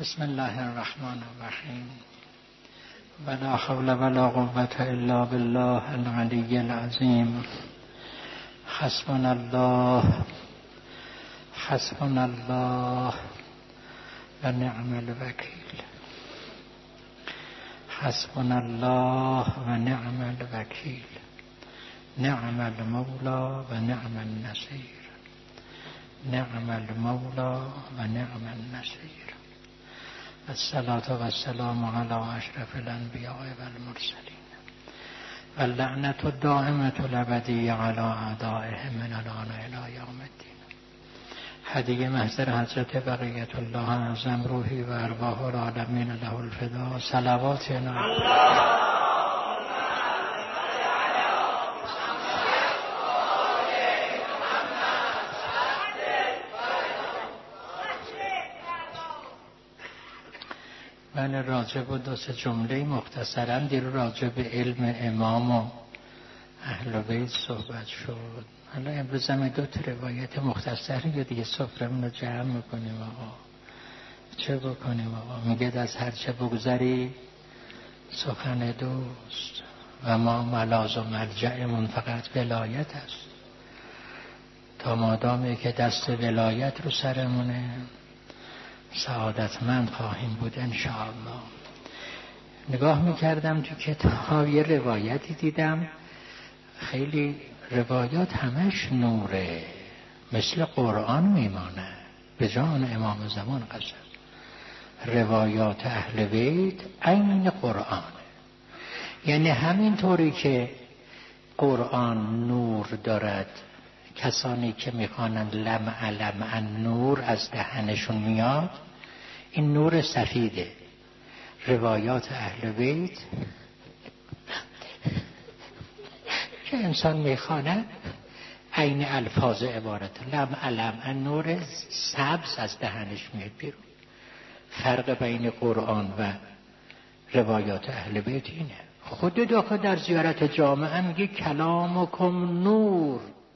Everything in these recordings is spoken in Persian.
بسم الله الرحمن الرحیم ولا حول ولا قوة الا بالله العلی العظیم. حسبنا الله حسبنا الله و نعم الوکیل. حسبنا الله و نعم الوکیل. نعم المولا و نعم النصیر. نعم المولا و نعم النصیر. الصلاة والسلام على اشرف الانبیاء والمرسلین و اللعنة الدائمة الابدیة على اعدائهم من الان الى یوم الدین. هدیه محضر حضرت بقیت الله اعظم روحی و ارواح العالمین له الفدا. صلوات الله. من راجع به دو سه جمله مختصرا دیر راجع به علم امام و اهل بیت صحبت شد. حالا امروز هم دو تا روایت مختصری دیگه سفرمون رو جمع میکنیم. آقا چه بکنیم آقا؟ میگه از هر چه بگذری سخن دوست و ما ملاذ و ملجأمون فقط ولایت است. تا مادامی که دست ولایت رو سرمونه سعادتمند خواهیم بود انشاءالله. نگاه میکردم تو کتاب یه روایتی دیدم، خیلی روایات همش نوره، مثل قرآن میمانه به جان امام زمان قسم. روایات اهل بیت عین قرآنه، یعنی همین طوری که قرآن نور دارد، کسانی که میخوانند لمع لمع نور از دهنشون میاد، این نور سفیده. روایات اهل بیت که انسان میخواند عین الفاظ عبارت لمع لمع نور سبز از دهنش میاد بیرون. فرق بین قرآن و روایات اهل بیت اینه. خود داخل در زیارت جامعه میگه کلامکم نور.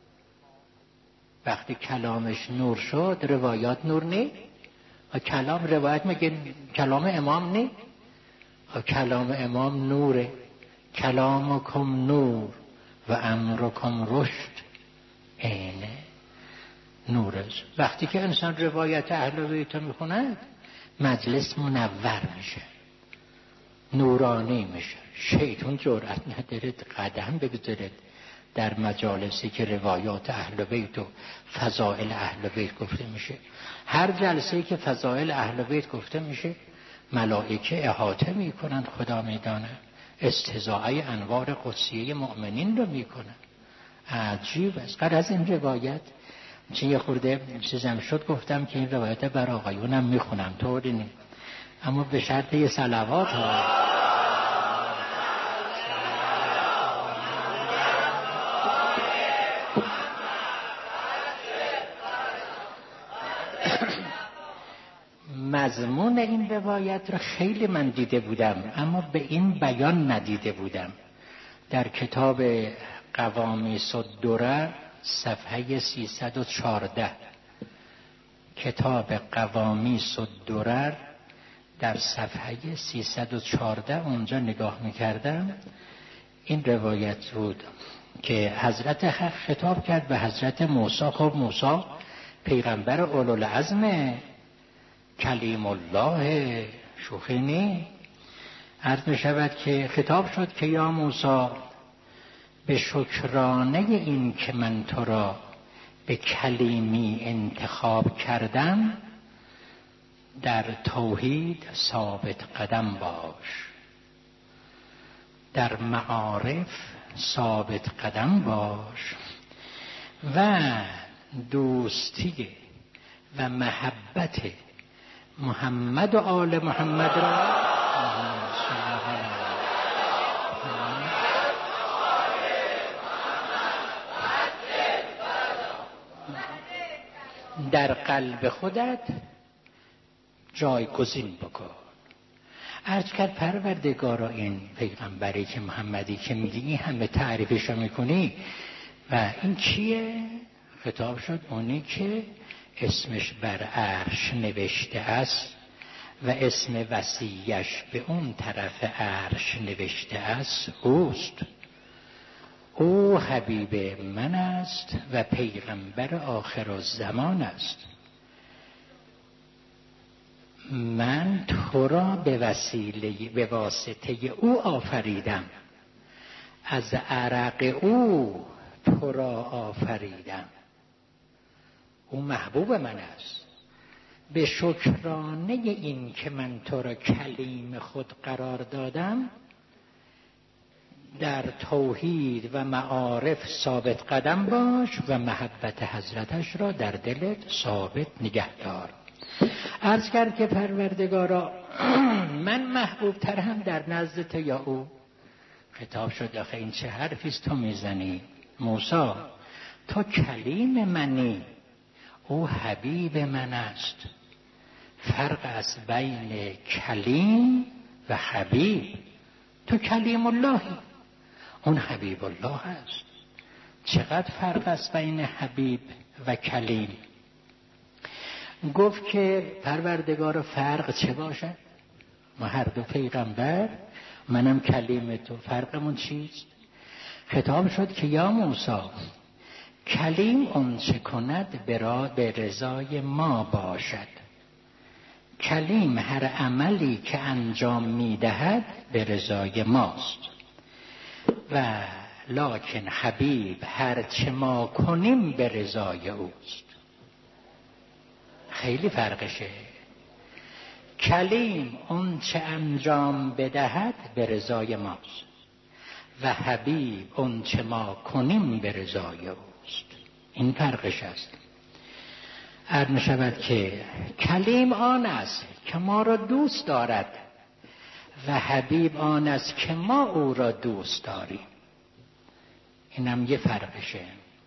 وقتی کلامش نور شد روایات نور نی؟ کلام روایت میگه کلام امام نی؟ کلام امام نوره. کلامکم نور و امرکم رشد. اینه نور است. وقتی که انسان روایت اهل بیت میخوند مجلس منور میشه، نورانی میشه. شیطان جرأت نداره قدم بگذاره در مجالسی که روایات اهل بیت و فضائل اهل بیت گفته میشه. هر جلسه‌ای که فضائل اهل بیت گفته میشه ملائکه احاطه میکنن، خدا میدانه استضاءه انوار قدسیه مؤمنین رو میکنن. عجیب است. قبل از این روایت چه یه خورده چیزم شد، گفتم که این روایت بر آقایونم میخونم، طوری نیست، اما به شرط یه صلوات ها. مضمون این روایت رو خیلی من دیده بودم اما به این بیان ندیده بودم. در کتاب قوامیس الدرر صفحه 314، کتاب قوامیس الدرر در صفحه 314 اونجا نگاه میکردم، این روایت بود که حضرت حق خطاب کرد به حضرت موسی. خب موسی پیغمبر اولوالعزم کلیم الله، شوخی نی. عرض می شود که خطاب شد که یا موسی به شکرانه این که من تو را به کلیمی انتخاب کردم در توحید ثابت قدم باش، در معارف ثابت قدم باش و دوستی و محبت محمد و آل محمد را در قلب خودت جایگزین بکن. عرض کرد پروردگارا این پیغمبری که محمدی که میگی این همه تعریفش میکنی و این کیه؟ خطاب شد اونی که اسمش بر عرش نوشته است و اسم وصیش به اون طرف عرش نوشته است اوست. او حبیب من است و پیغمبر آخر الزمان است. من تو را به واسطه او آفریدم، از عرق او تو را آفریدم. او محبوب من است. به شکرانه این که من تو را کلیم خود قرار دادم، در توحید و معارف ثابت قدم باش و محبت حضرتش را در دلت ثابت نگه دار. عرض کرد که پروردگارا من محبوب تر هم در نزد تو یا او؟ خطاب شد آخه این چه حرفیست تو میزنی موسی؟ تو کلیم منی، او حبیب من است. فرق است بین کلیم و حبیب. تو کلیم اللهی، اون حبیب الله است. چقدر فرق است بین حبیب و کلیم؟ گفت که پروردگار فرق چه باشه؟ ما هر دو پیغمبر، منم کلیم تو، فرقمون چیست؟ خطاب شد که یا موسی، کلیم اون چه کند به رضای ما باشد. کلیم هر عملی که انجام میدهد به رضای ماست. و لکن حبیب هر چه ما کنیم به رضای اوست. خیلی فرقشه. کلیم اون چه انجام بدهد به رضای ماست و حبیب اون چه ما کنیم به رضای اوست. این فرقش است. عرض می شود که کلیم آن است که ما را دوست دارد و حبیب آن است که ما او را دوست داریم. اینم یه فرقشه.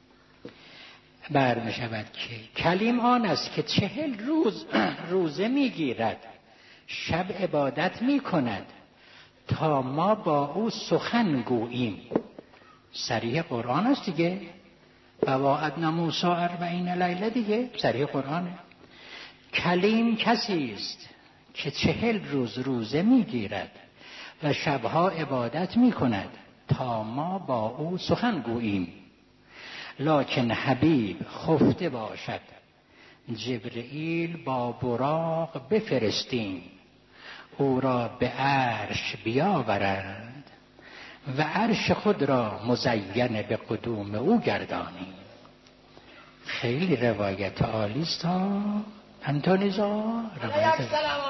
می شود که کلیم آن است که 40 روز روزه می گیرد، شب عبادت می کند تا ما با او سخن گوییم. صریح قرآن است دیگه. وواعدنا موسی 40 لیله دیگه، صریح قرآنه. کلیم کسی است که 40 روز روزه می گیرد و شبها عبادت می کند تا ما با او سخن گوییم. لکن حبیب خفته باشد، جبرئیل با براق بفرستیم، او را به عرش بیاورند و عرش خود را مزین به قدوم او گردانیم. خیلی روایت عالی است ها انتونیزا. روایت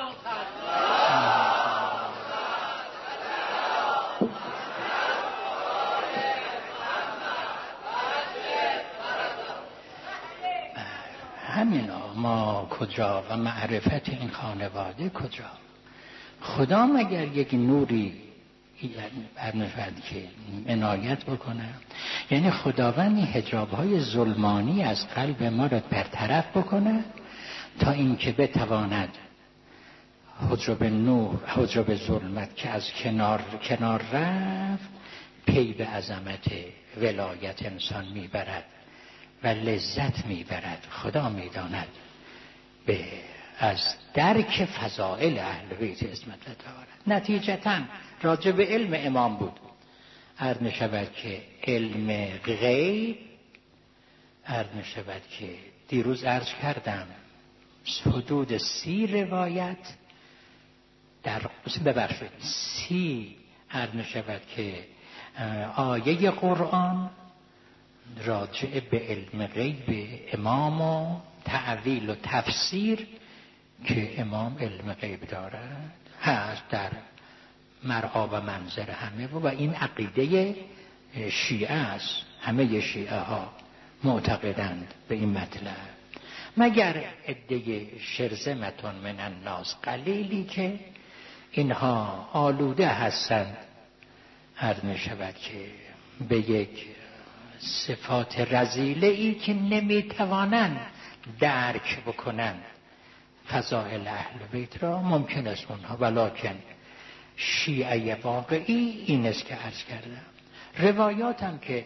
همینا. ما کجا و معرفت این خانواده کجا؟ خدا مگر یک نوری برنفرد که عنایت بکنه؟ یعنی خداوند این حجاب‌های ظلمانی از قلب ما را برطرف بکنه تا اینکه بتواند حجاب نور، حجاب ظلمت که از کنار رفت، پی به عظمت ولایت انسان میبرد و لذت میبرد. خدا میداند به از درک فضائل اهل بیت عصمت دارد. نتیجتاً راجع به علم امام بود. عرض می شود که علم غیب، عرض می شود که دیروز عرض کردم حدود 30 روایت در ببخشید 30 عرض می شود که آیه قرآن راجع به علم غیب امام و تعویل و تفسیر که امام علم غیب دارد هست در مرعا و منظر همه و این عقیده شیعه است. همه شیعه ها معتقدند به این مطلب، مگر عده شرذمة من الناس قلیلی که اینها آلوده هستند. عرض می شود که به یک صفات رذیله ای که نمیتوانند درک بکنند فضائل اهل بیت را. ممکن است اونها، ولکن شیعه واقعی این است که عرض کردم. روایات هم که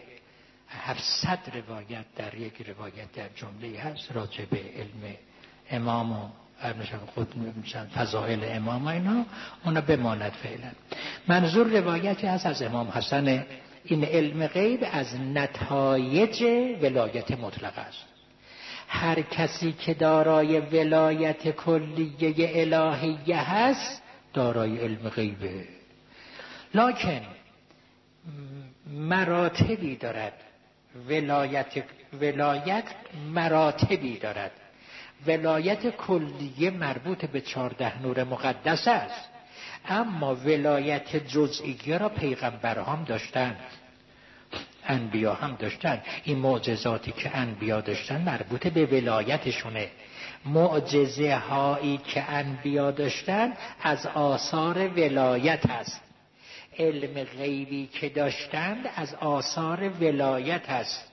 700 روایت در یک روایت در جمله هست راجع به علم امام و خود میشن فضائل امام اینا، اونا بماند فعلا. منظور روایتی هست از امام حسن، این علم غیب از نتایج ولایت مطلقه است. هر کسی که دارای ولایت کلیه الهیه هست دارای علم غیبه، لکن مراتبی دارد. ولایت مراتبی دارد. ولایت کلیه مربوط به 14 نور مقدس است، اما ولایت جزئیه را پیغمبر هم داشتند، انبیا هم داشتند. این معجزاتی که انبیا داشتن مربوط به ولایتشونه. معجزه هایی که انبیا داشتن از آثار ولایت است. علم غیبی که داشتند از آثار ولایت است.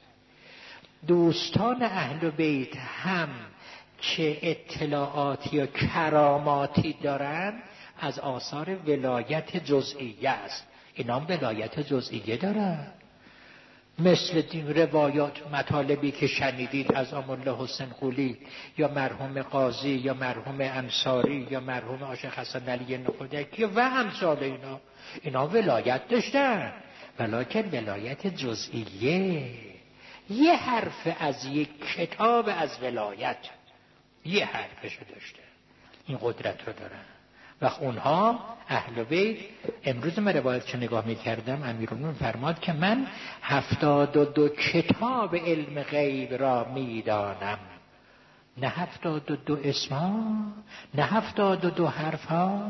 دوستان اهل بیت هم که اطلاعاتی و کراماتی دارند از آثار ولایت جزئیه است. اینا هم ولایت جزئیه دارند، مثل روایات مطالبی که شنیدید از آمالله حسین قولی یا مرحوم قاضی یا مرحوم انصاری یا مرحوم عاشق حسن علی نخودکی و امثال اینا ولایت داشتن، ولکن ولایت جزئیه. یه حرف از یک کتاب از ولایت، یه حرفشو داشته، این قدرت رو دارن. و اونها اهل بیت، امروز من روایتش نگاه می‌کردم، امیرالمومنین فرماد که من 72 کتاب علم غیب را میدانم، نه 72 اسما، نه 72 حرفا،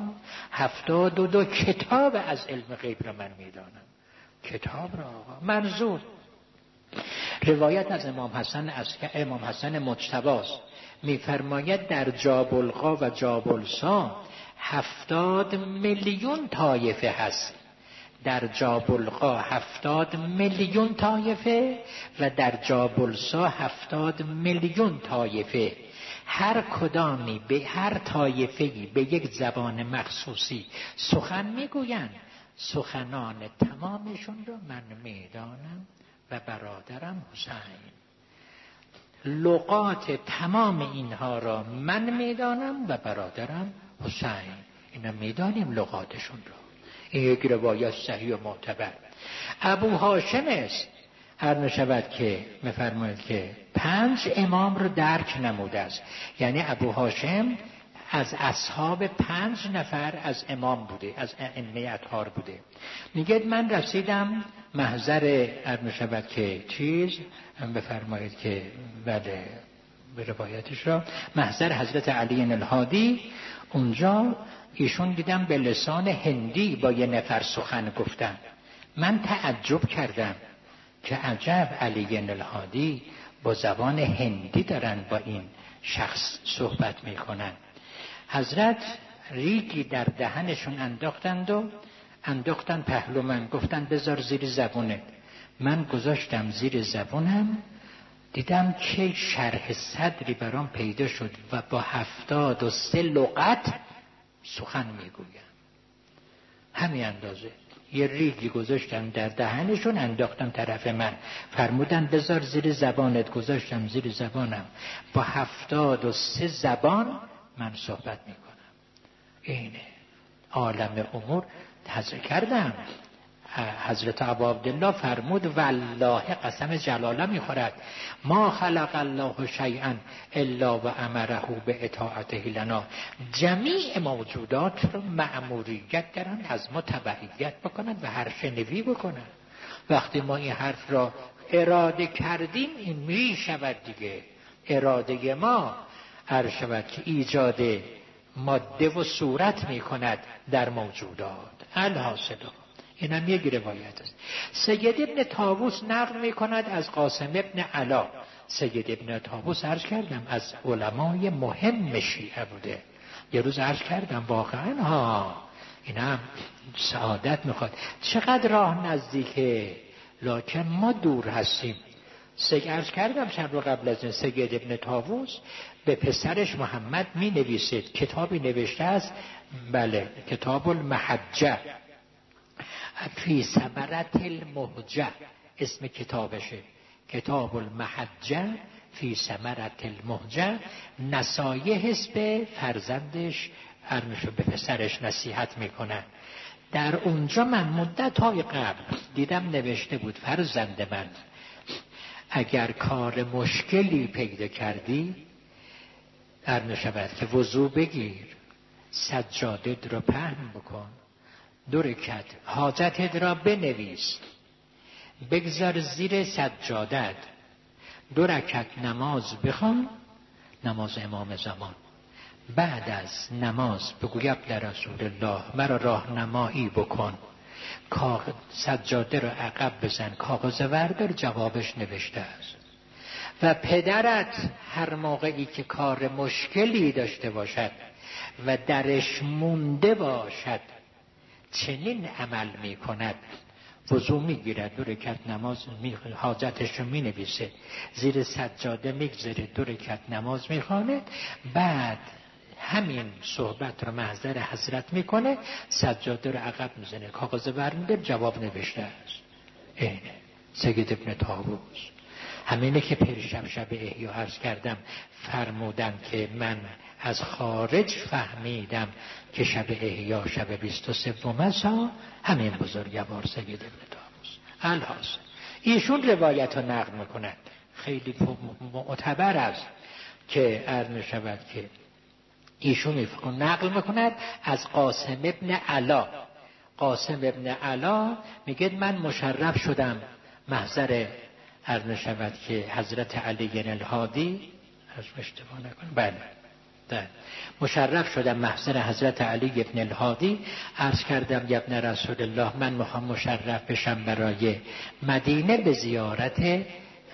72 کتاب از علم غیب را من میدانم. کتاب را آقا. منظور روایت از امام حسن، از امام حسن مجتبی می‌فرماید در جابلقا و جابلسا 70 میلیون طایفه هست. در جابلقا 70 میلیون طایفه و در جابلسا 70 میلیون طایفه. هر کدامی به هر طایفه‌ای به یک زبان مخصوصی سخن میگویند. سخنان تمامشون رو من میدانم و برادرم حسین. لغات تمام اینها را من میدانم و برادرم حسین. اینا میدانیم لغاتشون رو. این یک روایت صحیح و معتبر. ابو هاشم است، هر نشود که میفرماید که 5 امام رو درک نموده است. یعنی ابو هاشم از اصحاب 5 نفر از امام بوده، از ائمه اطهار بوده. میگه من رسیدم محضر، هر نشود که چیز بفرمایید که بله به روایتش را، محضر حضرت علی الهادی. اونجا ایشون دیدم به لسان هندی با یه نفر سخن گفتن. من تعجب کردم که عجب، علی الهادی با زبان هندی دارن با این شخص صحبت میکنن. حضرت ریگی در دهنشون انداختن پهلو من، گفتن بذار زیر زبونت. من گذاشتم زیر زبونم، دیدم که شرح صدری برام پیدا شد و با 73 لغت سخن میگویم. همین اندازه یه ریگی گذاشتم در دهنشون، انداختم طرف من، فرمودن بذار زیر زبانت، گذاشتم زیر زبانم، با 73 زبان من صحبت میکنم. اینه عالم امور. حضرت کردم حضرت ابو عبدالله فرمود والله قسم جلاله میخورد ما خلق الله شیئا الا و امره به اطاعته لنا. جمیع موجودات رو مأموریت دارن از ما تبعیت بکنن و حرف‌نوی بکنن. وقتی ما این حرف را اراده کردیم این میشود دیگه. اراده ما هر شود که ایجاد ماده و صورت میکند در موجودات. الحاصل این هم یک روایت است. سید ابن طاووس نقل میکند از قاسم ابن علا. سید ابن طاووس عرض کردم از علمای مهم شیعه بوده. یه روز عرض کردم واقعا این هم سعادت میخواد. چقدر راه نزدیکه لکن ما دور هستیم. عرض کردم چند رو قبل از این سید ابن طاووس به پسرش محمد می نویسید، کتابی نوشته است، بله، کتاب المحجه فی ثمرة المهجه اسم کتابشه. کتاب المحجه فی ثمرة المهجر، نصایح به فرزندش ارمشو به پسرش نصیحت میکنن. در اونجا من مدت‌های قبل دیدم نوشته بود فرزند من اگر کار مشکلی پیدا کردی ارمشود که وضو بگیر، سجادت را پهن بکن، 2 رکعت حاجتت را بنویس، بگذار زیر سجادت، 2 رکعت نماز بخوان، نماز امام زمان. بعد از نماز بگو یا رسول الله مرا راهنمایی بکن، سجاده را عقب بزن، کاغذ وردار، جوابش نوشته است. و پدرت هر موقعی که کار مشکلی داشته باشد و درش مونده باشد چنین عمل می کند، وضو می گیرد، 2 رکعت نماز حاجتش رو می نویسه، زیر سجاده می گذاره، 2 رکعت نماز می خواند، بعد همین صحبت رو محضر حضرت می کنه، سجاده رو عقب می زنه، کاغذ برمی‌داره، جواب نوشته است. اینه سید ابن طاووس. همینه که پیشم شب احیا عرض کردم فرمودن که من از خارج فهمیدم که شب احیا شب 23 همین بزرگوار سید ابن طاووس. الحاصل ایشون روایت رو نقل میکنند، خیلی معتبر است که عرض میشود که ایشون نقل میکند از قاسم ابن علا. قاسم ابن علا میگه من مشرف شدم محضر عرض میشود که حضرت علی الهادی، از اشتباه نکنم، بله مشرف شدم محضر حضرت علی ابن الهادی، عرض کردم یا ابن رسول الله من میخوام مشرف بشم برای مدینه به زیارت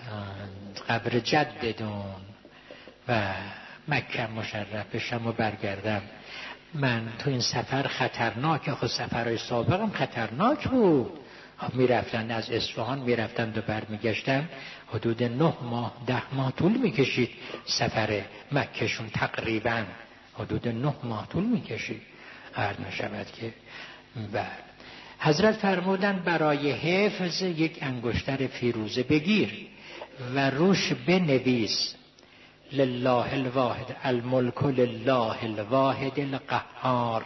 قبر جددون و مکه مشرف بشم و برگردم. من تو این سفر خطرناک، خود سفرهای سابقم خطرناک بود، میرفتن از اصفهان میرفتن و برمیگشتن حدود 9 ماه 10 ماه طول میکشید سفر مکهشون، تقریبا حدود 9 ماه طول میکشید. عرض میشود که حضرت فرمودن برای حفظ یک انگشتر فیروزه بگیر و روش بنویس لله الواحد الملک لله الواحد القهار،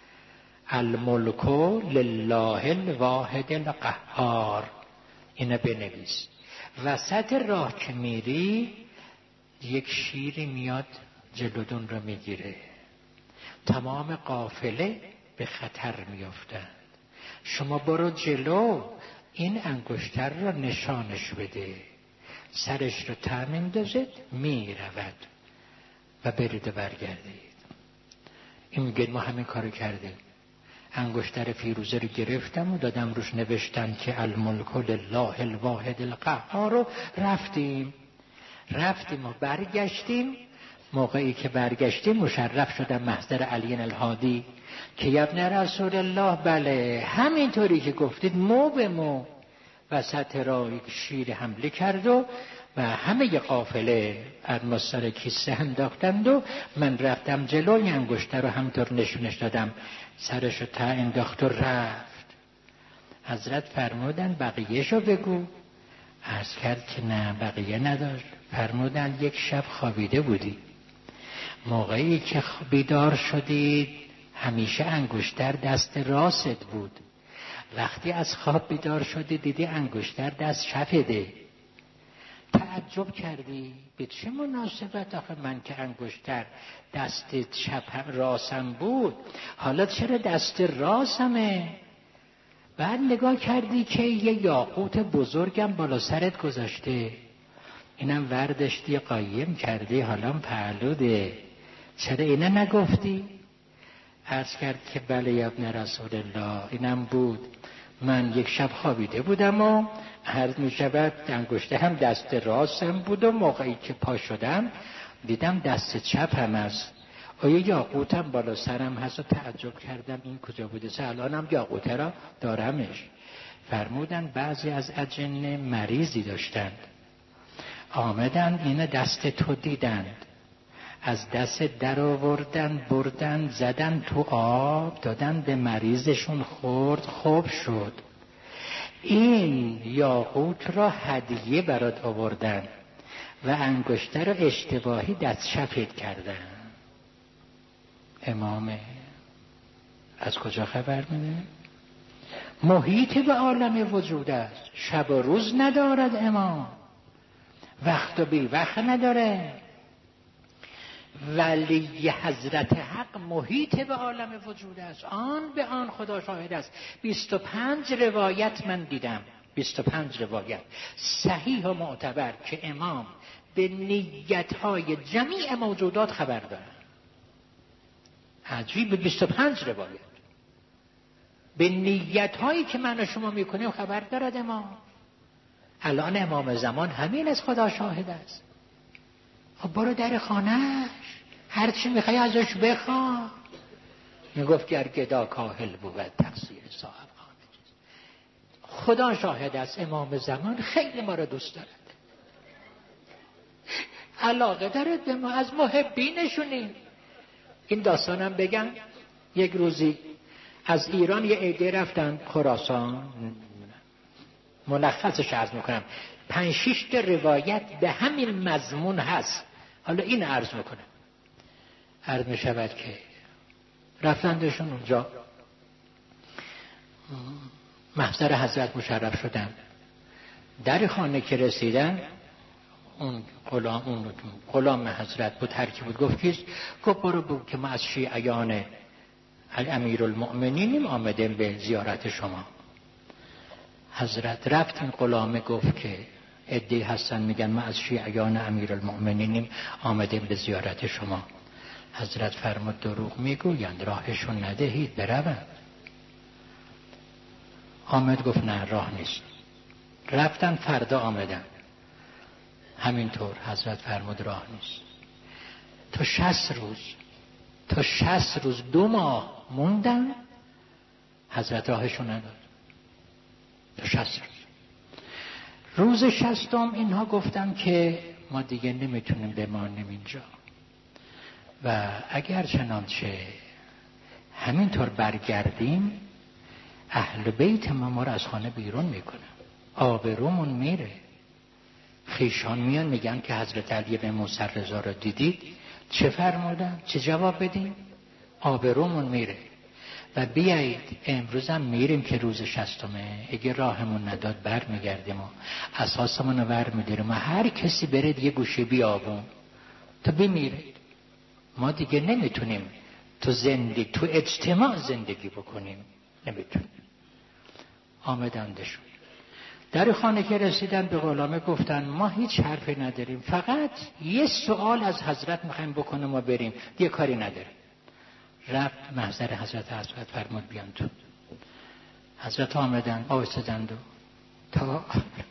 الملک لله الواحد القهار. اینو بنویس. وسط راه که میری یک شیری میاد جلودون رو میگیره، تمام قافله به خطر میافتند، شما برو جلو، این انگشتر رو نشانش بده، سرش رو تامین دازید میرود و برید و برگردید. این میگه ما همین کارو کردیم، انگشتر فیروزه رو گرفتم و دادم روش نوشتن که الملک لله الواحد القهار رو رفتیم و برگشتیم. موقعی که برگشتیم مشرف شدم محضر علی الهادی که یا ابن رسول الله بله همینطوری که گفتید مو به مو وسط راه یک شیر حمله کرد و همه قافله از سر کیسه انداختند و من رفتم جلوی انگشتر رو همطور نشونش دادم، سرشو تا انداخت و رفت. حضرت فرمودن بقیهشو بگو. عرض کرد که نه بقیه نداشت. فرمودن یک شب خوابیده بودی، موقعی که بیدار شدید همیشه انگشتر دست راست بود، وقتی از خواب بیدار شدی دیدی انگشتر دست چپته، تعجب کردی به چه مناسبت آخه من که انگشتر دست چپ راسم بود حالا چرا دست راسمه؟ بعد نگاه کردی که یه یاقوت بزرگم بالا سرت گذاشته، اینم وردشتی قایم کردی، حالا پهلوده، چرا اینه نگفتی؟ عرض کرد که بله یا ابن رسول الله اینم بود، من یک شب خوابیده بودم و عرض می شود انگشته هم دست راستم بود و موقعی که پا شدم دیدم دست چپ هم است، آیا یاقوتم بالا سرم هست و تعجب کردم این کجا بوده، الانم یاقوته را دارمش. فرمودن بعضی از اجنه مریضی داشتند، آمدن این دست تو دیدند، از دست در آوردن بردن زدن تو آب دادن به مریضشون خورد، خوب شد. این یاقوت را هدیه برات آوردن و انگشتر رو اشتباهی دست سفید کردن. امام از کجا خبر میده؟ محیط به عالم وجود است. شب و روز ندارد امام، وقت و بی وقت نداره. ولی حضرت حق محیط به عالم وجود است. آن به آن خدا شاهد است. 25 روایت من دیدم، 25 روایت صحیح و معتبر که امام به نیتهای جمیع موجودات خبر دارن. عجیب، 25 روایت به نیتهایی که من و شما میکنیم خبر دارد امام. الان امام زمان همین از خدا شاهد است. خب برو در خانهش، هر چی میخوای ازش بخوا. میگفت گر گدا کاهل بود تقصیر صاحب خانه چیست. خدا شاهد است امام زمان خیلی ما رو دوست دارد، علاقه دارد به ما، از محبینشونیم. این داستانم بگم. یک روزی از ایران یه عده رفتن خراسان، ملخصش عرض میکنم، 5-6 روایت به همین مضمون هست. حالا این عرض میکنم. عرض میشود که رفتندشون اونجا، محضر حضرت مشرف شدن. در خانه که رسیدن، اون غلام حضرت بود، هر کی بود گفت کیست؟ گفت برو بگو که ما از شیعیان امیرالمؤمنینیم، آمدیم به زیارت شما. حضرت رفت، این غلامه گفت که عده‌ای هستن میگن ما از شیعیان امیرالمؤمنینیم، آمدیم به زیارت شما. حضرت فرمود دروغ میگویند، راهشون ندهید بروند. آمد گفت نه راه نیست. رفتن، فردا آمدن همینطور. حضرت فرمود راه نیست. تا 60 روز 2 ماه موندن، حضرت راهشون نداد. تا 60 روز 60 اینها گفتن که ما دیگه نمیتونیم بمانیم اینجا و اگر چنانچه همینطور برگردیم اهل بیت ما رو از خانه بیرون میکنن، آبرومون میره. خیشان میان میگن که حضرت علی بن موسی رضا رو دیدید، چه فرمودن؟ چه جواب بدیم؟ آبرومون میره و بیایید امروز هم میریم که روز 60 اگه راهمون نداد بر میگردیم و اساسمون رو ور میداریم و هر کسی بره یه گوشه بیابون تا بمیرید. ما دیگه نمیتونیم تو اجتماع زندگی بکنیم، نمیتونیم. آمدندشون در خانه که رسیدن به غلامه گفتن ما هیچ حرفی نداریم، فقط یه سوال از حضرت میخوایم بکنیم و بریم، دیگه کاری نداریم. رفت محضر حضرت فرمود بیان تو. حضرت آمدن، آویستدند و تا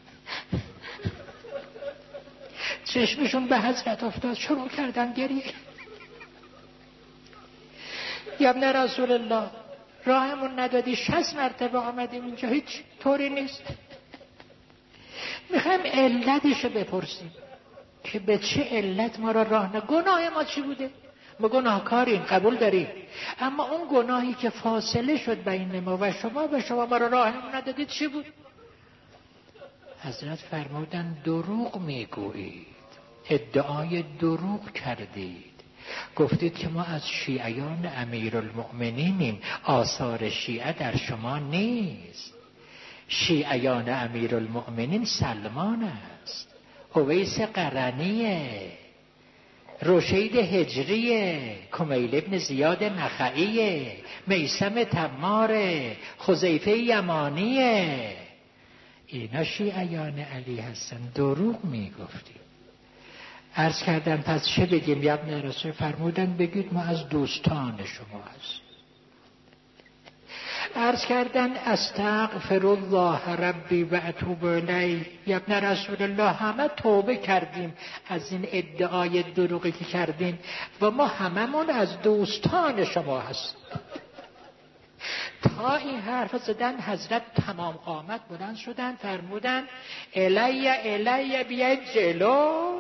چشمشون به حضرت افتاد، شروع کردن گریه. یا ابن رسول الله راهمون ندادی، 60 مرتبه آمدیم اینجا، هیچ طوری نیست. میخوایم علتشو بپرسیم که به چه علت ما راه گناه ما چی بوده؟ ما گناهکاریم، قبول داریم، اما اون گناهی که فاصله شد بین ما و شما ما راهمون ندادید چی بود؟ حضرت فرمودن دروغ میگویید، ادعای دروغ کردید. گفتید که ما از شیعیان امیرالمؤمنینیم، آثار شیعه در شما نیست. شیعیان امیرالمؤمنین سلمان است، اویس قرنیه، رشید هجریه، کمیل ابن زیاد نخعیه، میثم تماره، خزیفه یمانیه. اینا شیعیان علی هستن. دروغ میگفتی. عرض کردن پس چه بگیم یا ابن رسول؟ فرمودن بگید ما از دوستان شما هستیم. عرض کردن استغفر الله ربی و اتوب الیه. یا ابن رسول الله همه توبه کردیم از این ادعای دروغی که کردیم و ما هممون از دوستان شما هستیم. تا این حرف زدن حضرت تمام قامت بلند شدن، فرمودن الی بیاید جلو.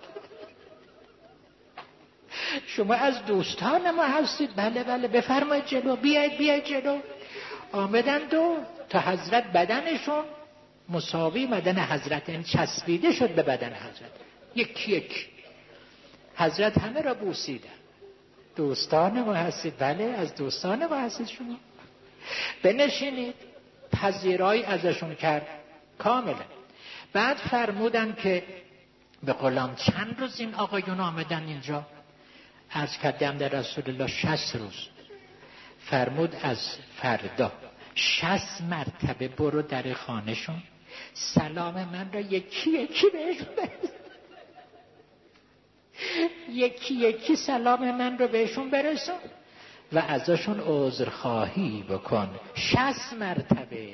شما از دوستان ما هستید؟ بله بفرمایید جلو، بیاید جلو. آمدند و تا حضرت بدنشون مساوی بدن حضرت چسبیده شد به بدن حضرت. یکی حضرت همه را بوسیدن. دوستان ما هستید؟ بله، از دوستان ما هستید شما. بنشینید. پذیرایی ازشون کرد کاملا. بعد فرمودن که به غلام چند روز این آقایون آمدن اینجا؟ عرض کردم در رسول الله 60 روز. فرمود از فردا 60 مرتبه برو در خانهشون، سلام من را یکی بهشون برسون. یکی سلام من رو بهشون برسون و ازشون عذرخواهی بکن 60 مرتبه.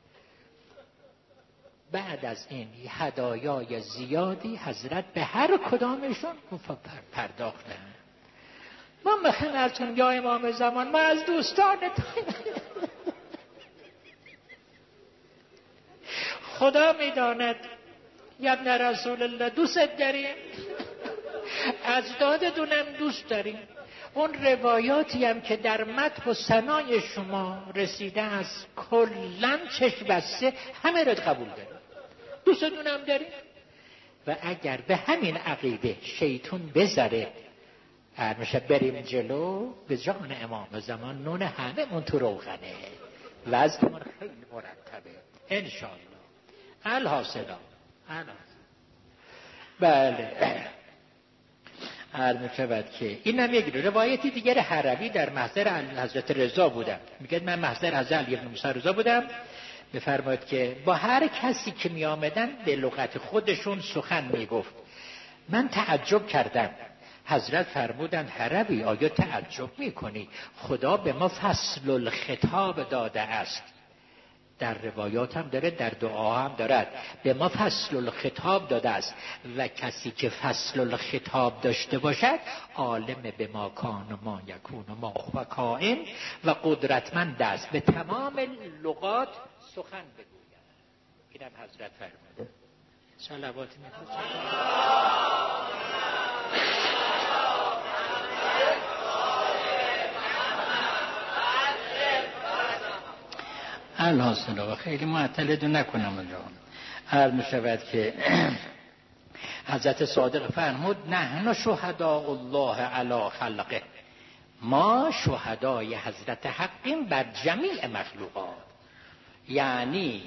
بعد از این هدایای زیادی حضرت به هر کدامشون پرداختن. ما میخوایم ازتون یا امام زمان، ما از دوستانت خدا میداند یا ابن رسول الله دوست داریم، اجدادتونم دوست داریم. اون روایاتی هم که در مدح و ثنای شما رسیده است کلن چشم بسته همه را قبول داریم، دوستتونم داریم. و اگر به همین عقیده شیطون بذاره میشه بریم جلو، به جان امام زمان نون همه اون تو روغنه، وزنمون خیلی مرتبه انشاءالله. الحاصلا بله. عرض می‌شود که این هم یک روایتی دیگر حربی در محضر حضرت رضا بودم. میگه من محضر حضرت علی بن موسی رضا بودم. بفرمایید که با هر کسی که می آمدن به لغت خودشون سخن میگفت. من تعجب کردم. حضرت فرمودن حربی آیا تعجب میکنی؟ خدا به ما فصل الخطاب داده است. در روایات هم داره، در دعا هم دارد. به ما فصل الخطاب داده است و کسی که فصل الخطاب داشته باشد عالم به ما کان و ما یکون و ما هو کائن و قدرتمند است به تمام لغات سخن بگوید. اینم حضرت فرموده. صلوات الحاصل و خیلی معطلتون نکنم اونجا. عرض می شود که حضرت صادق فرمود نحن شهداء الله علی خلقه، ما شهدای حضرت حقیم بر جمیع مخلوقات. یعنی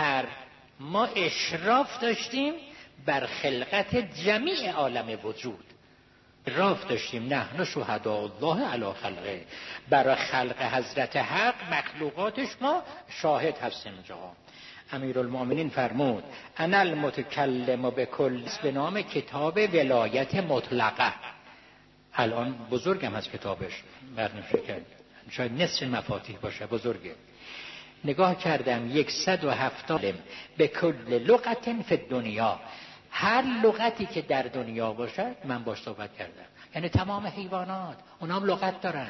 ما اشراف داشتیم بر خلقت جمیع عالم وجود. اشراف داشتیم نحن شهداء الله علی خلقه، برای خلق حضرت حق مخلوقاتش ما شاهد هستیم. جا امیرالمؤمنین فرمود انا المتکلم بکل، به نام کتاب ولایت مطلقه. الان بزرگم از کتابش برنمیشه، شاید نصف مفاتیح باشه، بزرگه. نگاه کردم 170 به کل لغت فی الدنیا، هر لغتی که در دنیا باشد من باش صحبت کردم. یعنی تمام حیوانات اونا هم لغت دارن.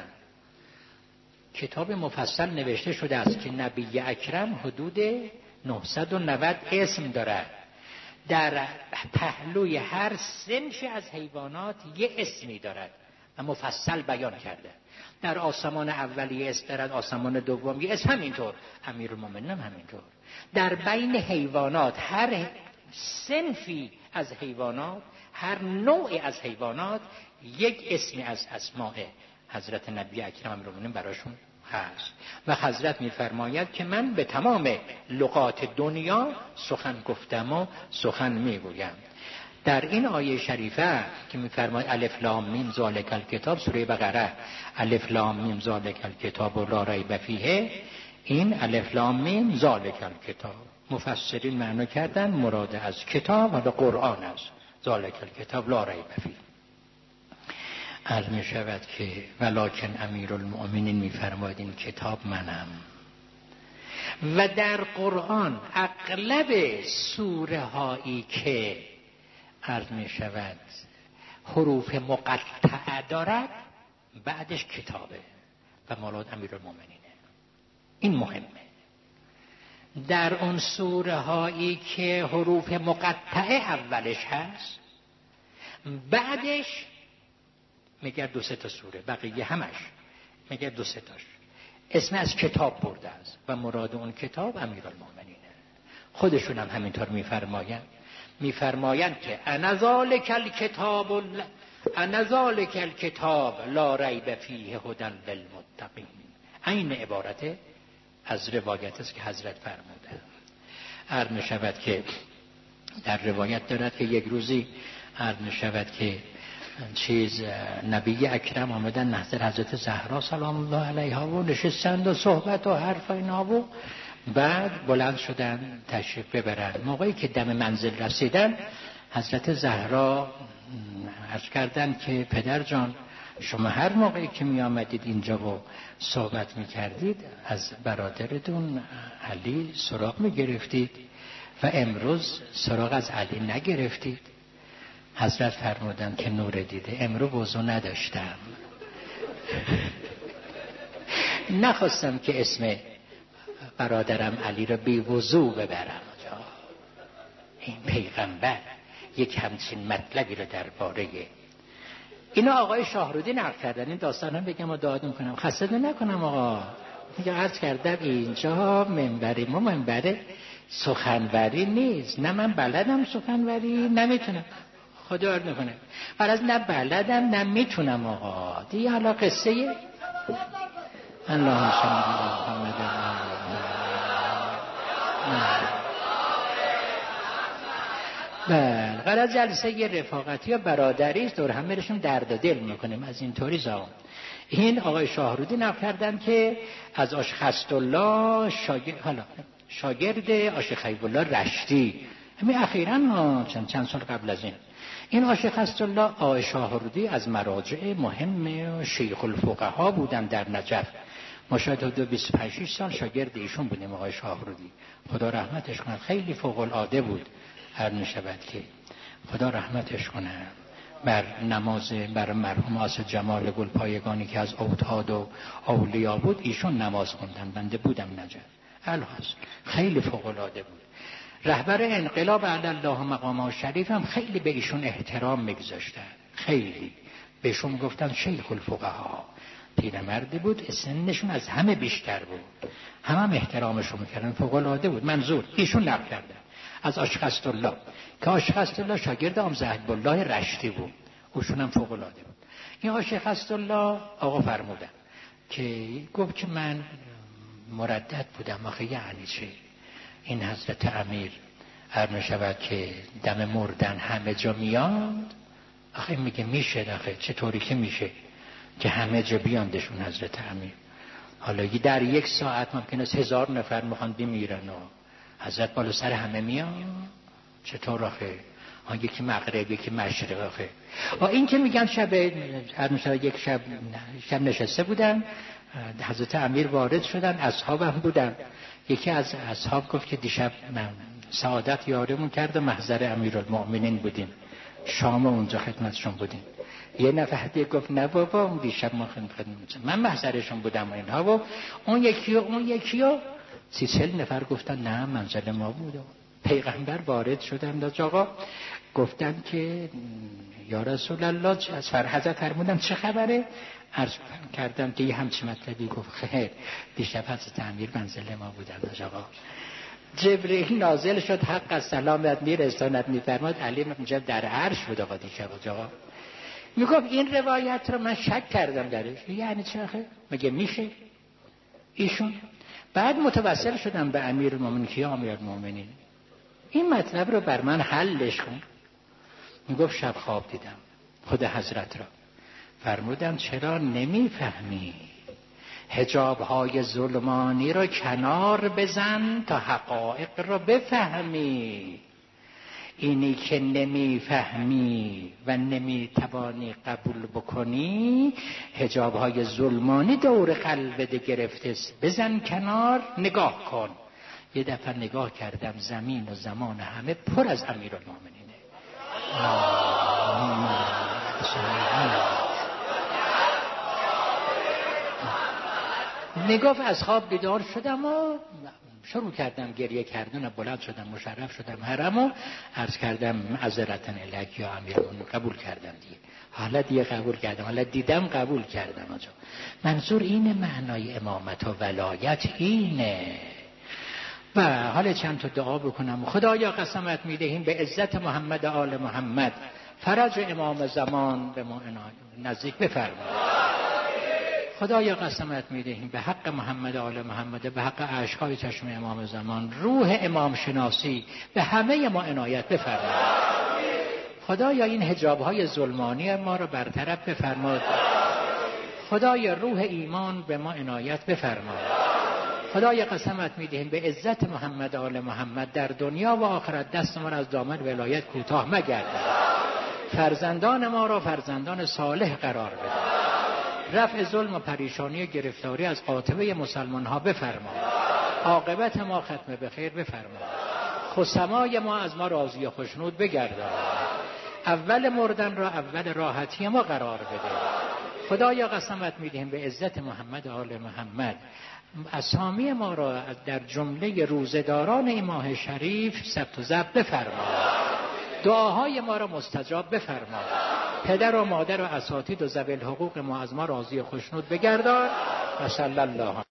کتاب مفصل نوشته شده است که نبی اکرم حدود 990 اسم دارد. در پهلوی هر صنفی از حیوانات یه اسمی دارد و مفصل بیان کرده. در آسمان اولی اسم دارد، آسمان دوم یه اسم، همینطور. امیرالمومنین هم همینطور. در بین حیوانات هر صنفی از حیوانات، هر نوعی از حیوانات یک اسمی از اسماء حضرت نبی اکرم امیرالمومنین براشون هست. و حضرت میفرماید که من به تمام لغات دنیا سخن گفتم و سخن میگویم. در این آیه شریفه که میفرماید الف لام میم ذالک الکتاب، سوره بقره، الف لام میم ذالک الکتاب لا ریب فیه، این الف لام میم ذالک الکتاب مفسرین معنی کردن مراد از کتاب و قرآن است. ذالک الکتاب لا ریب فیه. عرض می شود که ولکن امیرالمؤمنین میفرماید این کتاب منم. و در قرآن اغلب سوره هایی که عرض می شود حروف مقطعه دارد بعدش کتابه و مراد امیرالمؤمنینه. این مهمه. در اون سوره هایی که حروف مقطعه اولش هست بعدش میگه 2-3 تا سوره، بقیه همش میگه 2-3 تاش اسم از کتاب برده است و مراد اون کتاب امیرالمؤمنینه. خودشون هم همینطور میفرمایند میفرمایند که انا ذالک الکتاب لا ریب فیه هدی للمتقین. این عبارت از روایت است که حضرت فرمودند. عرض می‌شود که در روایت دارد که یک روزی عرض می‌شود که نبی اکرم آمدن نظر حضرت زهرا سلام الله علیها و نشستند و صحبت و حرف اینا و بعد بلند شدن تشریف ببرن. موقعی که دم منزل رسیدن حضرت زهرا عرض کردن که پدر جان شما هر موقعی که می آمدید اینجا و صحبت می کردید از برادرتون علی سراغ می گرفتید و امروز سراغ از علی نگرفتید. حضرت فرمودن که نور دیده امروز وضو نداشتم نخواستم که اسم برادرم علی را بی وضو ببرم. این پیغمبر یک همچین مطلبی رو درباره اینا آقای شاهرودی نقل کردن. این داستان هم بگم و دعا میکنم خسته نکنم آقا. میگه عرض کردم اینجا منبر ما منبر سخنوری نیست. نه من بلدم سخنوری نمیتونم خدا ارد نکنه از نه بلدم نه میتونم آقا. دیگه حالا قصه اللهم صل علی محمد. بله قرار جلسه یه رفاقتی یا برادری است دور هم برشون درد و دل میکنیم از این طوری زام. این آقای شاهرودی نقل کردن که از آش خستالله شاگرد آش خیبالله رشتی همین اخیراً چند سال قبل از این آش خستالله آقای شاهرودی از مراجع مهم شیخ الفقها بودن در نجف. مشاهده 25 سال شاگرد ایشون بودیم آقای شاهرودی. خدا رحمتش کنه خیلی فوق العاده بود. هر نشود که خدا رحمتش کنه. بر نماز بر مرحوم آصف جمال گلپایگانی که از اوتاد و اولیا بود ایشون نماز خوندن. بنده بودم نجف. الحاصل خیلی فوق العاده بود. رهبر انقلاب علی الله مقامه شریف هم خیلی به ایشون احترام میگذاشتن. خیلی بهشون گفتن شیخ الفقها. پیرمردی بود سنشون از همه بیشتر بود. هم احترامشون میکردن. فوق العاده بود. منظور ایشون نقل کردن از آش خستالله که آش خستالله شاگرد آمزهد بالله رشتی بود. اوشون هم فوق العاده بود. این آش خستالله آقا فرمودن که گفت که من مردد بودم. آخه یعنی چه؟ این حضرت امیر هر نشود که دم مردن همه جا میاد. آخه میگه میشه آخه چطوری که میشه که همه جا بیاندشون حضرت امیر. حالا در یک ساعت ممکنه 1000 نفر میخوان بمیرن و حضرت بالا سر همه میاد. چطور آخه؟ یکی مغرب یکی مشرق آخه. این که میگن هر نشود یک شب نشسته بودن حضرت امیر وارد شدن اصحاب هم بودن. یکی از اصحاب گفت که دیشب من سعادت یارمون کرد و محضر امیرالمؤمنین بودیم شام اونجا خدمتشون بودیم. یه نفر دیگه گفت نه بابا اون دیشب ما خدمتشون من محضرشون بودم و اینها. و اون یکی و 30-40 نفر گفتن نه منزل ما بود. پیغمبر وارد شدن داد آقا گفتن که یا رسول الله از حضرت فرمودن چه خبره؟ عرض کردم که یه همچین مطلبی. گفت خیر دیشب حضرت امیر منزل ما بودن آقا. جبرئیل نازل شد حق از سلامت میرساند میفرماد علی اونجا در عرش بود آقا دیشب آقا. میگفت این روایت رو من شک کردم درش. یعنی چه آخه؟ مگه میشه؟ ایشون بعد متوسل شدم به امیرالمومنین که امیرالمومنین این مطلب رو بر من حلش کن. میگفت شب خواب دیدم خود حضرت را. فرمودم چرا نمیفهمی؟ حجاب‌های ظلمانی رو کنار بزن تا حقایق رو بفهمی. اینی که نمیفهمی و نمیتوانی قبول بکنی حجاب‌های ظلمانی دور قلبت گرفته بزن کنار نگاه کن. یه دفعه نگاه کردم زمین و زمان همه پر از امیرالمومنینه. نگاه از خواب بیدار شدم و شروع کردم گریه کردن و بلند شدم مشرف شدم حرم و عرض کردم معذرتن الیک یا امیرالمومنین. قبول کردم دیگه. حالا دیگه قبول کردم. حالا دیدم قبول کردم. منظور اینه معنای امامت و ولایت اینه. و حالا چند تا دعا بکنم. خدایا قسمت میدهیم به عزت محمد آل محمد، فرج امام زمان به ما نزدیک بفرما. خدایا قسمت میدهیم به حق محمد آل محمد، به حق اشک‌های چشم امام زمان، روح امام شناسی به همه ما عنایت بفرما. خدایا این حجاب‌های ظلمانی ما رو برطرف بفرما. خدایا روح ایمان به ما عنایت بفرما. خدایا قسمت میدهیم به عزت محمد آل محمد در دنیا و آخرت دستمان از دامن ولایت کوتاه مگردان. فرزندان ما را فرزندان صالح قرار بده. رفع ظلم و پریشانی و گرفتاری از قاطبه مسلمان ها بفرما. عاقبت ما ختم به خیر بفرما. خصمای ما از ما راضی و خوشنود بگردان. اول مردن را اول راحتی ما قرار بده. خدایا قسمت میدهیم به عزت محمد آل محمد اسامی ما را در جمله روزداران این ماه شریف ثبت و ضبط بفرما. دعاهای ما را مستجاب بفرما. پدر و مادر و اساتید و ذوی الحقوق ما از ما راضی و خوشنود بگردان. و صلی الله